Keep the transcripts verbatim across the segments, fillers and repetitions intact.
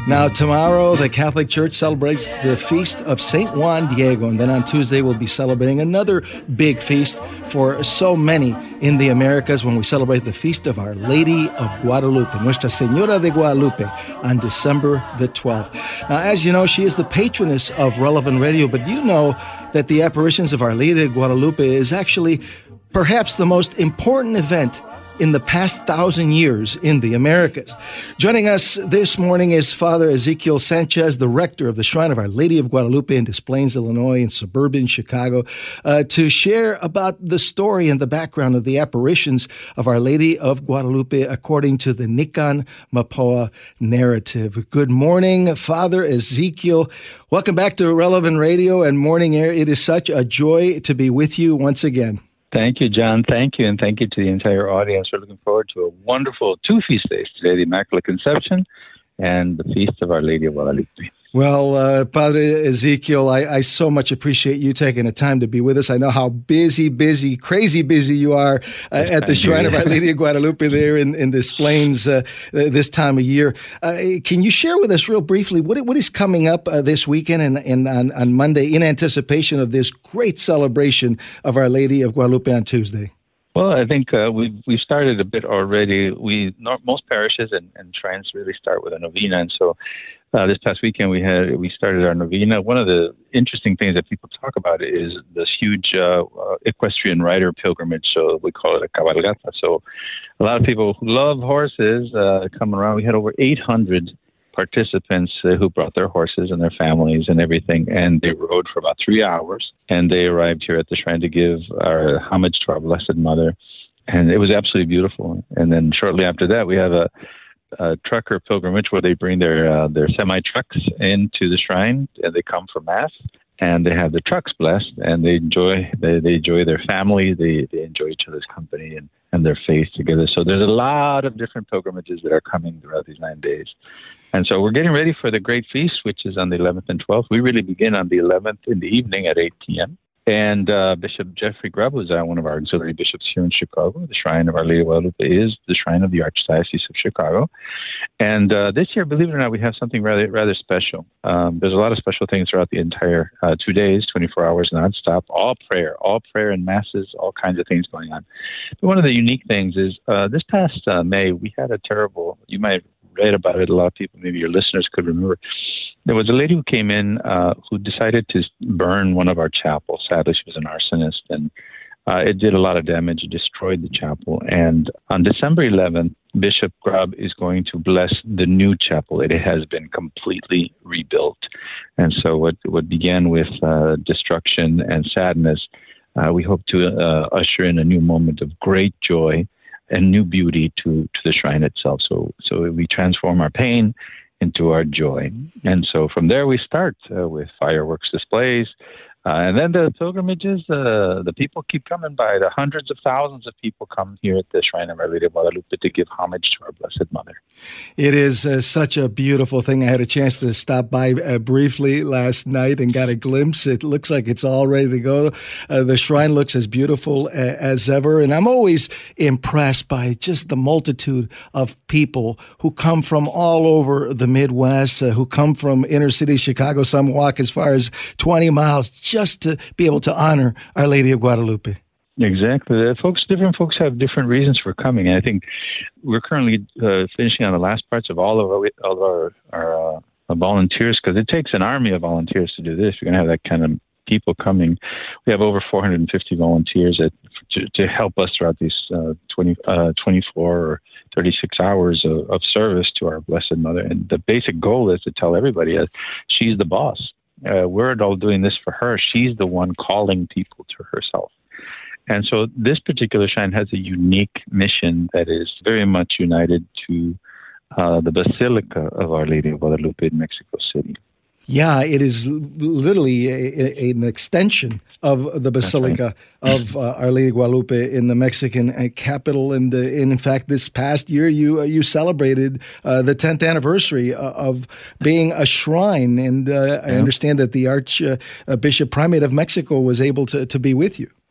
Now, tomorrow, the Catholic Church celebrates the feast of Saint Juan Diego, and then on Tuesday, we'll be celebrating another big feast for so many in the Americas when we celebrate the feast of Our Lady of Guadalupe, Nuestra Señora de Guadalupe, on December the twelfth. Now, as you know, she is the patroness of Relevant Radio, but do you know that the apparitions of Our Lady de Guadalupe is actually perhaps the most important event in the past thousand years in the Americas? Joining us this morning is Father Ezekiel Sanchez, the rector of the Shrine of Our Lady of Guadalupe in Des Plaines, Illinois, in suburban Chicago, uh, to share about the story and the background of the apparitions of Our Lady of Guadalupe according to the Nican Mapoa narrative. Good morning, Father Ezekiel. Welcome back to Relevant Radio and Morning Air. It is such a joy to be with you once again. Thank you, John. Thank you, and thank you to the entire audience. We're looking forward to a wonderful two feast days today, the Immaculate Conception and the Feast of Our Lady of Guadalupe. Well, uh, Padre Ezekiel, I, I so much appreciate you taking the time to be with us. I know how busy, busy, crazy busy you are uh, at the Shrine of Our Lady of Guadalupe there in, in Des Plaines uh, this time of year. Uh, can you share with us real briefly what what is coming up uh, this weekend and, and on, on Monday in anticipation of this great celebration of Our Lady of Guadalupe on Tuesday? Well, I think uh, we've, we've started a bit already. We Most parishes and, and shrines really start with a novena, and so Uh, this past weekend, we had we started our novena. One of the interesting things that people talk about is this huge uh, uh, equestrian rider pilgrimage. So we call it a cabalgata. So a lot of people who love horses uh, come around. We had over eight hundred participants uh, who brought their horses and their families and everything, and they rode for about three hours. And they arrived here at the shrine to give our homage to our Blessed Mother, and it was absolutely beautiful. And then shortly after that, we have a Uh, trucker pilgrimage where they bring their uh, their semi trucks into the shrine, and they come for mass, and they have the trucks blessed, and they enjoy they, they enjoy their family, they they enjoy each other's company and, and their faith together. So there's a lot of different pilgrimages that are coming throughout these nine days, and so we're getting ready for the great feast, which is on the eleventh and twelfth. We really begin on the eleventh in the evening at eight p.m. And uh, Bishop Jeffrey Grubb, who's uh, one of our auxiliary bishops here in Chicago, the Shrine of Our Lady of Guadalupe is the shrine of the Archdiocese of Chicago. And uh, this year, believe it or not, we have something rather rather special. Um, there's a lot of special things throughout the entire uh, two days, twenty-four hours nonstop, all prayer, all prayer and masses, all kinds of things going on. But one of the unique things is uh, this past uh, May, we had a terrible, you might have read about it, a lot of people, maybe your listeners could remember. There was a lady who came in uh, who decided to burn one of our chapels. Sadly, she was an arsonist, and uh, it did a lot of damage. It destroyed the chapel. And on December eleventh, Bishop Grubb is going to bless the new chapel. It has been completely rebuilt. And so what, what began with uh, destruction and sadness, uh, we hope to uh, usher in a new moment of great joy and new beauty to, to the shrine itself. So, so we transform our pain into our joy. And so from there we start uh, with fireworks displays. Uh, and then the pilgrimages, uh, the people keep coming by. The hundreds of thousands of people come here at the Shrine of Our Lady of Guadalupe to give homage to our Blessed Mother. It is uh, such a beautiful thing. I had a chance to stop by uh, briefly last night and got a glimpse. It looks like it's all ready to go. Uh, the shrine looks as beautiful uh, as ever. And I'm always impressed by just the multitude of people who come from all over the Midwest, uh, who come from inner city Chicago. Some walk as far as twenty miles just to be able to honor Our Lady of Guadalupe. Exactly. The folks, different folks have different reasons for coming. And I think we're currently uh, finishing on the last parts of all of our, all of our, our uh, volunteers, because it takes an army of volunteers to do this. You're going to have that kind of people coming. We have over four hundred fifty volunteers that, to, to help us throughout these uh, twenty, uh, twenty-four or thirty-six hours of, of service to our Blessed Mother. And the basic goal is to tell everybody that she's the boss. Uh, we're all doing this for her. She's the one calling people to herself. And so this particular shrine has a unique mission that is very much united to uh, the Basilica of Our Lady of Guadalupe in Mexico City. Yeah, it is literally a, a, an extension of the Basilica right. of uh, Our Lady of Guadalupe in the Mexican uh, capital. And, uh, and in fact, this past year, you uh, you celebrated uh, the tenth anniversary uh, of being a shrine. And uh, yeah. I understand that the Archbishop uh, Primate of Mexico was able to, to be with you.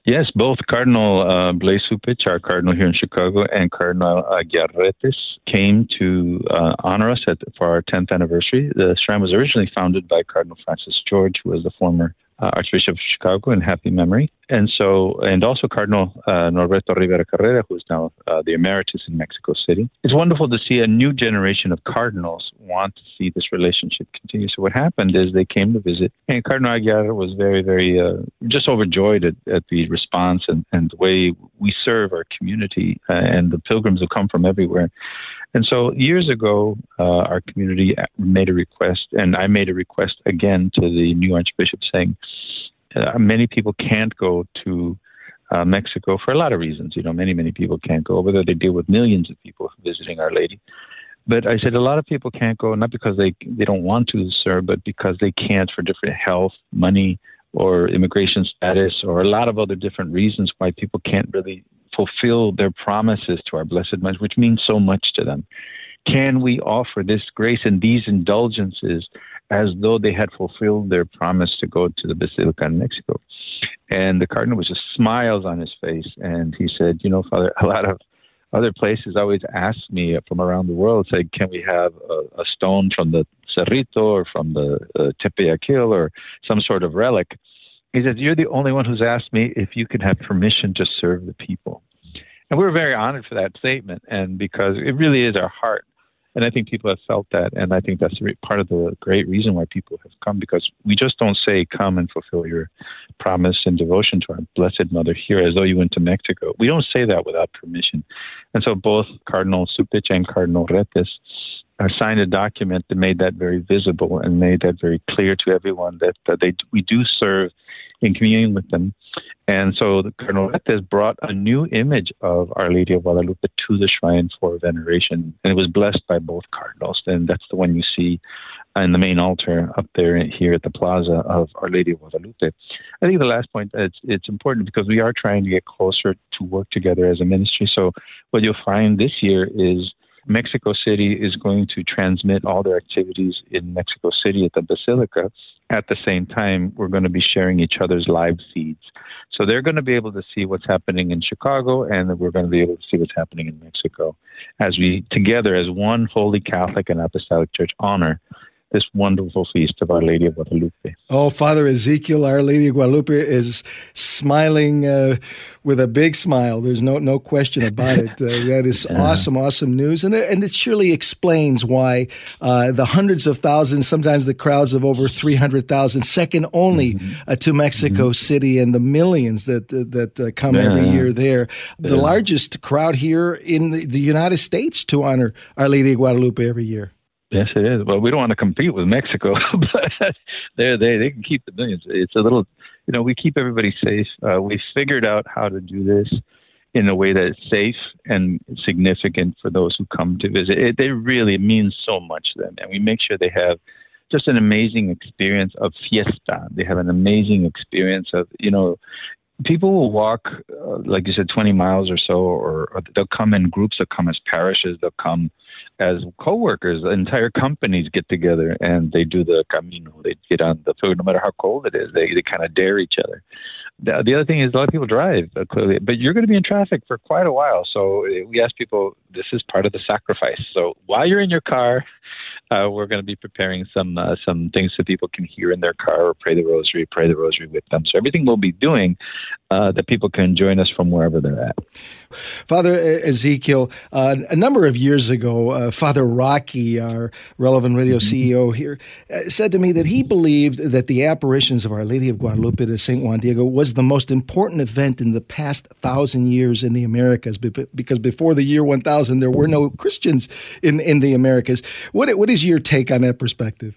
Yes, both Cardinal uh, Blaise Cupich, our cardinal here in Chicago, and Cardinal Aguirretes came to uh, honor us at, for our tenth anniversary. The shrine was originally founded by Cardinal Francis George, who was the former uh, Archbishop of Chicago in happy memory. And so, and also Cardinal uh, Norberto Rivera Carrera, who is now uh, the emeritus in Mexico City. It's wonderful to see a new generation of cardinals want to see this relationship continue. So what happened is they came to visit, and Cardinal Aguirre was very, very uh, just overjoyed at, at the response and, and the way we serve our community uh, and the pilgrims who come from everywhere. And so years ago, uh, our community made a request, and I made a request again to the new Archbishop saying, uh, many people can't go to uh, Mexico for a lot of reasons. You know, many, many people can't go, whether they deal with millions of people visiting Our Lady. But I said a lot of people can't go, not because they, they don't want to, sir, but because they can't for different health, money, or immigration status, or a lot of other different reasons why people can't really fulfill their promises to our Blessed Mother, which means so much to them. Can we offer this grace and these indulgences as though they had fulfilled their promise to go to the Basilica in Mexico? And the Cardinal was just smiles on his face, and he said, you know, Father, a lot of other places always ask me from around the world, say, can we have a, a stone from the Cerrito or from the uh, Tepeyaquil or some sort of relic? He says, you're the only one who's asked me if you could have permission to serve the people. And we're very honored for that statement, and because it really is our heart. And I think people have felt that, and I think that's part of the great reason why people have come, because we just don't say, come and fulfill your promise and devotion to our Blessed Mother here as though you went to Mexico. We don't say that without permission. And so both Cardinal Cupich and Cardinal Retes uh, signed a document that made that very visible and made that very clear to everyone that, that they we do serve in communion with them. And so the Cardinal Retes brought a new image of Our Lady of Guadalupe to the shrine for veneration. And it was blessed by both cardinals. And that's the one you see in the main altar up there here at the plaza of Our Lady of Guadalupe. I think the last point, it's, it's important because we are trying to get closer to work together as a ministry. So what you'll find this year is Mexico City is going to transmit all their activities in Mexico City at the Basilica. At the same time, we're going to be sharing each other's live feeds. So they're going to be able to see what's happening in Chicago, and we're going to be able to see what's happening in Mexico as we, together as one Holy Catholic and Apostolic Church, honor this wonderful feast of Our Lady of Guadalupe. Oh, Father Ezekiel, Our Lady of Guadalupe is smiling uh, with a big smile. There's no no question about it. Uh, that is yeah. awesome, awesome news. And it, and it surely explains why uh, the hundreds of thousands, sometimes the crowds of over three hundred thousand, second only mm-hmm. uh, to Mexico mm-hmm. City, and the millions that uh, that uh, come yeah. every year there. The yeah. largest crowd here in the, the United States to honor Our Lady of Guadalupe every year. Yes, it is. Well, we don't want to compete with Mexico, but they they they can keep the millions. It's a little, you know, we keep everybody safe. Uh, we figured out how to do this in a way that is safe and significant for those who come to visit. It, they really mean so much to them, and we make sure they have just an amazing experience of fiesta. They have an amazing experience of, you know, people will walk, uh, like you said, twenty miles or so, or, or they'll come in groups. They'll come as parishes. They'll come as co-workers. Entire companies get together and they do the camino. They get on the food, no matter how cold it is. They they kind of dare each other. The, the other thing is a lot of people drive, uh, clearly, but you're going to be in traffic for quite a while. So we ask people, this is part of the sacrifice. So while you're in your car, uh, we're going to be preparing some uh, some things so people can hear in their car or pray the rosary, pray the rosary with them. So everything we'll be doing uh, that people can join us from wherever they're at. Father Ezekiel, uh, a number of years ago, uh, Father Rocky, our Relevant Radio mm-hmm. C E O here, uh, said to me that he believed that the apparitions of Our Lady of Guadalupe to Saint Juan Diego was the most important event in the past thousand years in the Americas, because before the year one thousand, there were no Christians in, in the Americas. What What is your take on that perspective?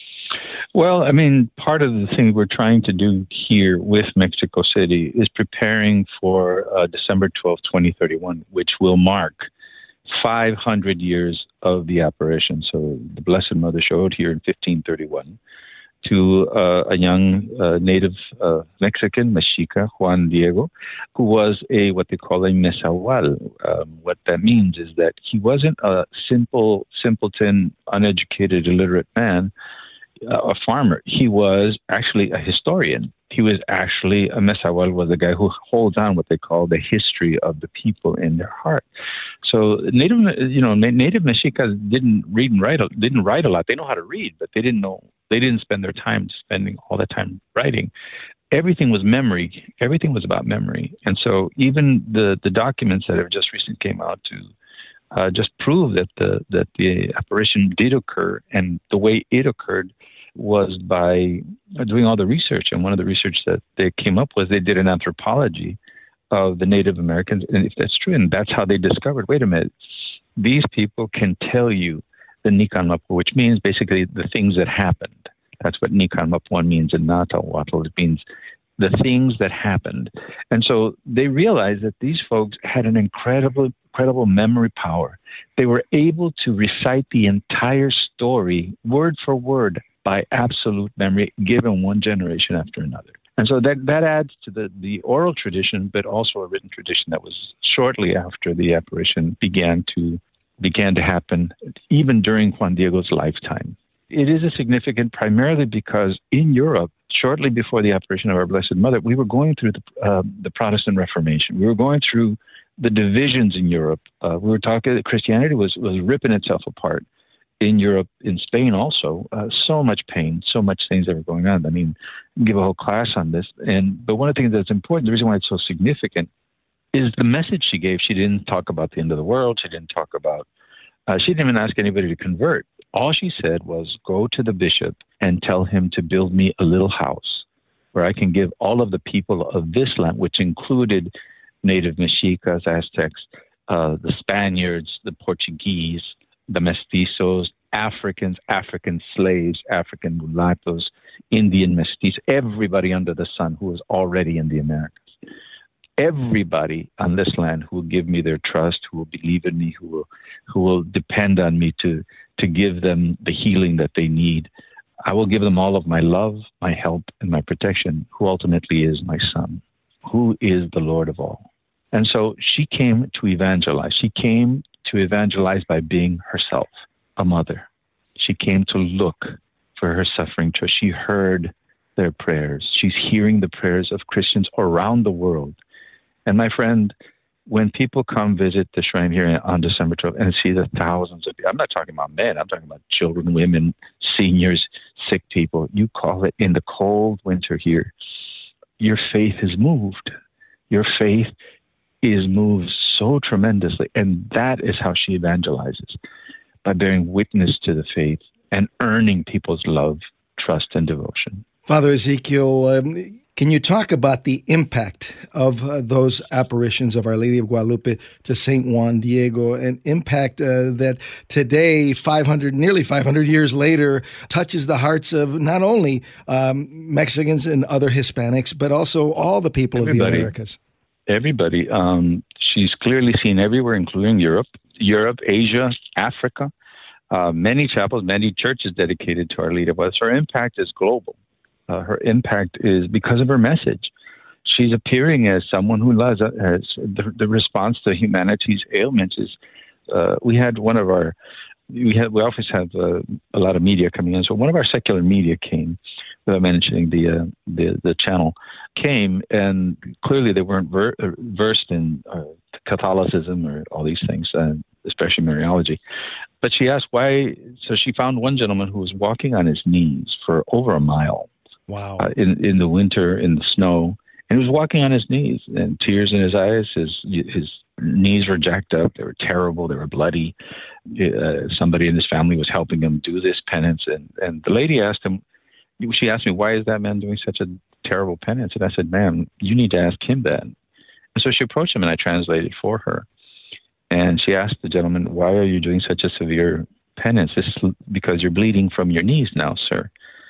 Well, I mean, part of the thing we're trying to do here with Mexico City is preparing for uh, December twelfth, twenty thirty-one, which will mark five hundred years of the apparition. So the Blessed Mother showed here in fifteen thirty-one to uh, a young uh, native uh, Mexican, Mexica, Juan Diego, who was a what they call a mesahual. Um, what that means is that he wasn't a simple, simpleton, uneducated, illiterate man. a farmer. He was actually a historian. He was actually, a Mesahual was a guy who holds on what they call the history of the people in their heart. So Native, you know, Native Mexicas didn't read and write, didn't write a lot. They know how to read, but they didn't know, they didn't spend their time spending all the time writing. Everything was memory. Everything was about memory. And so even the, the documents that have just recently came out to uh, just prove that the, that the apparition did occur, and the way it occurred was by doing all the research. And one of the research that they came up with, they did an anthropology of the Native Americans. And if that's true, and that's how they discovered, wait a minute, these people can tell you the Nican Mapu, which means basically the things that happened. That's what Nican Mapu means in Nahuatl. It means the things that happened. And so they realized that these folks had an incredible, incredible memory power. They were able to recite the entire story, word for word, by absolute memory, given one generation after another. And so that, that adds to the, the oral tradition, but also a written tradition that was shortly after the apparition began to began to happen, even during Juan Diego's lifetime. It is a significant primarily because in Europe, shortly before the apparition of our Blessed Mother, we were going through the, uh, the Protestant Reformation. We were going through the divisions in Europe. Uh, we were talking that Christianity was, was ripping itself apart. In Europe, in Spain also, uh, so much pain, so much things that were going on. I mean, give a whole class on this. And but one of the things that's important, the reason why it's so significant, is the message she gave. She didn't talk about the end of the world. She didn't talk about, uh, she didn't even ask anybody to convert. All she said was, go to the bishop and tell him to build me a little house where I can give all of the people of this land, which included Native Mexicas, Aztecs, uh, the Spaniards, the Portuguese, the mestizos, Africans, African slaves, African mulattoes, Indian mestizos, everybody under the sun who was already in the Americas. Everybody on this land who will give me their trust, who will believe in me, who will, who will depend on me to, to give them the healing that they need. I will give them all of my love, my help, and my protection, who ultimately is my son, who is the Lord of all. And so she came to evangelize. She came to evangelize by being herself a mother. She came to look for her suffering children. She heard their prayers. She's hearing the prayers of Christians around the world. And my friend, when people come visit the shrine here on December twelfth and see the thousands of people, I'm not talking about men, I'm talking about children, women, seniors, sick people. You call it in the cold winter here. Your faith is moved. Your faith is moved so tremendously. And that is how she evangelizes, by bearing witness to the faith and earning people's love, trust, and devotion. Father Ezekiel, um, can you talk about the impact of uh, those apparitions of Our Lady of Guadalupe to Saint Juan Diego, an impact uh, that today, five hundred, nearly five hundred years later, touches the hearts of not only um, Mexicans and other Hispanics, but also all the people Everybody. of the Americas? Everybody. Um, she's clearly seen everywhere, including Europe, Europe, Asia, Africa, uh, many chapels, many churches dedicated to Our Lady of Guadalupe. So her impact is global. Uh, her impact is because of her message. She's appearing as someone who loves, uh, as the, the response to humanity's ailments is, uh, we had one of our, we had, we always have uh, a lot of media coming in. So one of our secular media came, without mentioning the, uh, the, the channel, came, and clearly they weren't ver- versed in uh, Catholicism or all these things, uh, especially Mariology. But she asked why, so she found one gentleman who was walking on his knees for over a mile. Wow. Uh, in, in the winter, in the snow, and he was walking on his knees, and tears in his eyes. His his knees were jacked up. They were terrible. They were bloody. Uh, somebody in his family was helping him do this penance, and, and the lady asked him, she asked me, why is that man doing such a terrible penance? And I said, ma'am, you need to ask him that. And so she approached him, and I translated for her. And she asked the gentleman, why are you doing such a severe penance? This is because you're bleeding from your knees now, sir.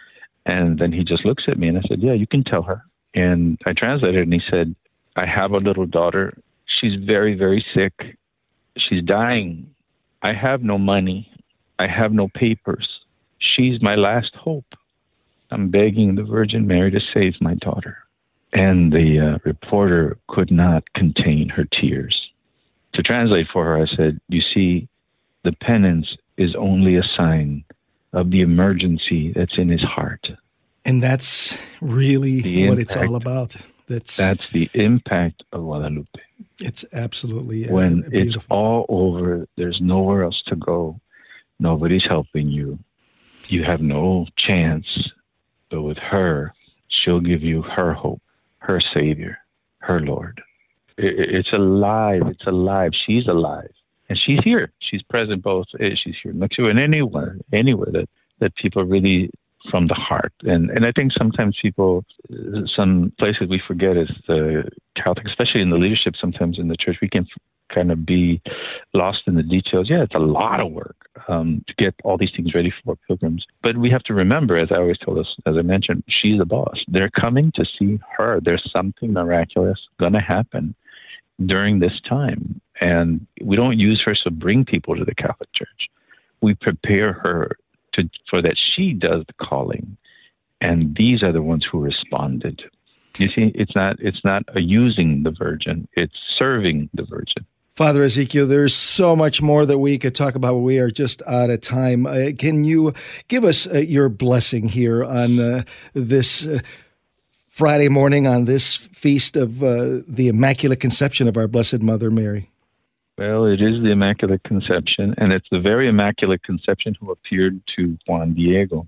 And then he just looks at me, and I said, yeah, you can tell her. And I translated, and he said, I have a little daughter. She's very, very sick. She's dying. I have no money. I have no papers. She's my last hope. I'm begging the Virgin Mary to save my daughter. And the uh, reporter could not contain her tears. To translate for her, I said, you see, the penance is only a sign of the emergency that's in his heart. And that's really The what it's all impact. about. That's That's the impact of Guadalupe. it's absolutely uh, When beautiful. it's all over, there's nowhere else to go. Nobody's helping you. You have no chance. But with her, she'll give you her hope, her Savior, her Lord. It, it- it's alive. It's alive. She's alive. And she's here. She's present both. eh, She's here in Mexico and anywhere, anywhere that, that people really from the heart. And and I think sometimes people, uh, some places we forget is the Catholic, especially in the leadership, sometimes in the church, we can f- kind of be lost in the details. Yeah, it's a lot of work um, to get all these things ready for pilgrims. But we have to remember, as I always told us, as I mentioned, she's the boss. They're coming to see her. There's something miraculous going to happen during this time. And we don't use her to bring people to the Catholic Church. We prepare her to for that she does the calling. And these are the ones who responded. You see, it's not it's not a using the Virgin, it's serving the Virgin. Father Ezekiel, there's so much more that we could talk about. We are just out of time. Uh, can you give us uh, your blessing here on uh, this uh, Friday morning, on this feast of uh, the Immaculate Conception of our Blessed Mother Mary? Well, it is the Immaculate Conception, and it's the very Immaculate Conception who appeared to Juan Diego.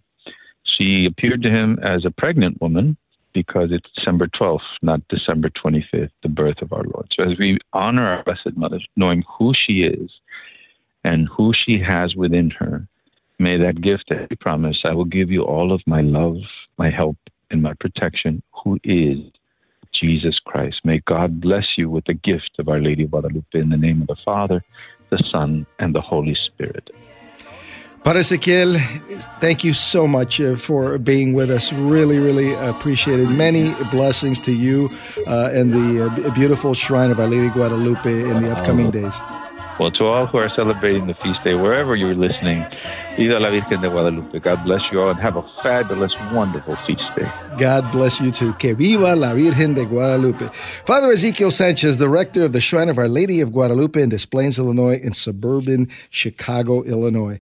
She appeared to him as a pregnant woman because it's December twelfth, not December twenty-fifth, the birth of our Lord. So as we honor our Blessed Mother, knowing who she is and who she has within her, may that gift that she promised, I will give you all of my love, my help, and my protection, who is Jesus Christ. May God bless you with the gift of Our Lady of Guadalupe in the name of the Father, the Son, and the Holy Spirit. Padre Ezekiel, thank you so much uh, for being with us. Really, really appreciate it. Many blessings to you uh, and the uh, b- beautiful shrine of Our Lady Guadalupe in the upcoming days. Well, to all who are celebrating the feast day, wherever you're listening, Viva la Virgen de Guadalupe. God bless you all and have a fabulous, wonderful feast day. God bless you too. Que viva la Virgen de Guadalupe. Father Ezekiel Sanchez, the rector of the Shrine of Our Lady of Guadalupe in Des Plaines, Illinois, in suburban Chicago, Illinois.